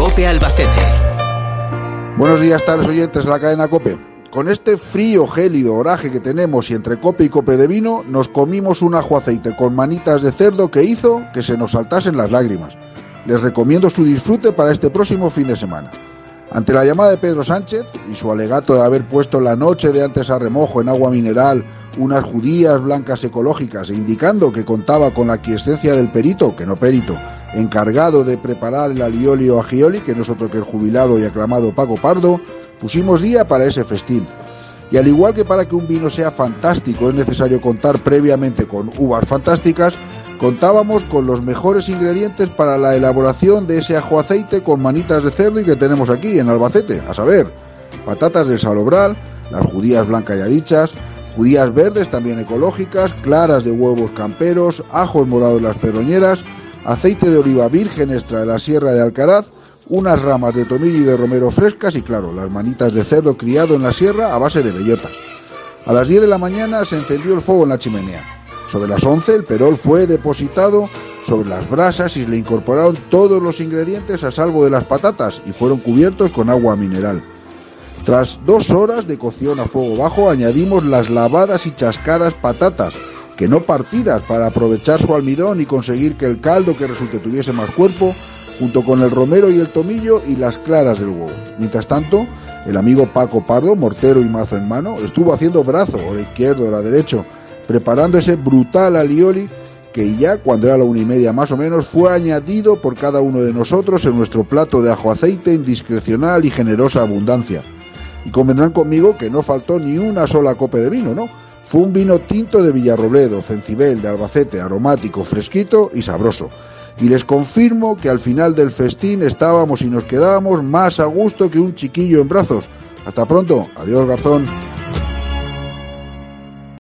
COPE Albacete. Buenos días, tardes oyentes de la cadena COPE. Con este frío gélido oraje que tenemos y entre cope y cope de vino, nos comimos un ajo aceite con manitas de cerdo que hizo que se nos saltasen las lágrimas. Les recomiendo su disfrute para este próximo fin de semana. Ante la llamada de Pedro Sánchez y su alegato de haber puesto la noche de antes a remojo en agua mineral unas judías blancas ecológicas e indicando que contaba con la aquiescencia del perito, que no perito, encargado de preparar el alioli o agioli, que no es otro que el jubilado y aclamado Paco Pardo, pusimos día para ese festín. Y al igual que para que un vino sea fantástico es necesario contar previamente con uvas fantásticas, contábamos con los mejores ingredientes para la elaboración de ese ajo aceite con manitas de cerdo y que tenemos aquí en Albacete, a saber, patatas de salobral, las judías blancas ya dichas, judías verdes también ecológicas, claras de huevos camperos, ajos morados en las pedroñeras, aceite de oliva virgen extra de la Sierra de Alcaraz, unas ramas de tomillo y de romero frescas y claro, las manitas de cerdo criado en la sierra a base de bellotas. A las 10 de la mañana se encendió el fuego en la chimenea. Sobre las 11 el perol fue depositado sobre las brasas y le incorporaron todos los ingredientes a salvo de las patatas y fueron cubiertos con agua mineral. Tras 2 horas de cocción a fuego bajo añadimos las lavadas y chascadas patatas, que no partidas, para aprovechar su almidón y conseguir que el caldo que resulte tuviese más cuerpo, junto con el romero y el tomillo y las claras del huevo. Mientras tanto, el amigo Paco Pardo, mortero y mazo en mano, estuvo haciendo brazo, o la izquierdo o la derecho, preparando ese brutal alioli que ya, cuando era la 1:30 más o menos, fue añadido por cada uno de nosotros en nuestro plato de ajo aceite en discrecional y generosa abundancia. Y convendrán conmigo que no faltó ni una sola copa de vino, ¿no? Fue un vino tinto de Villarrobledo, Cencibel, de Albacete, aromático, fresquito y sabroso. Y les confirmo que al final del festín estábamos y nos quedábamos más a gusto que un chiquillo en brazos. Hasta pronto. Adiós, Garzón.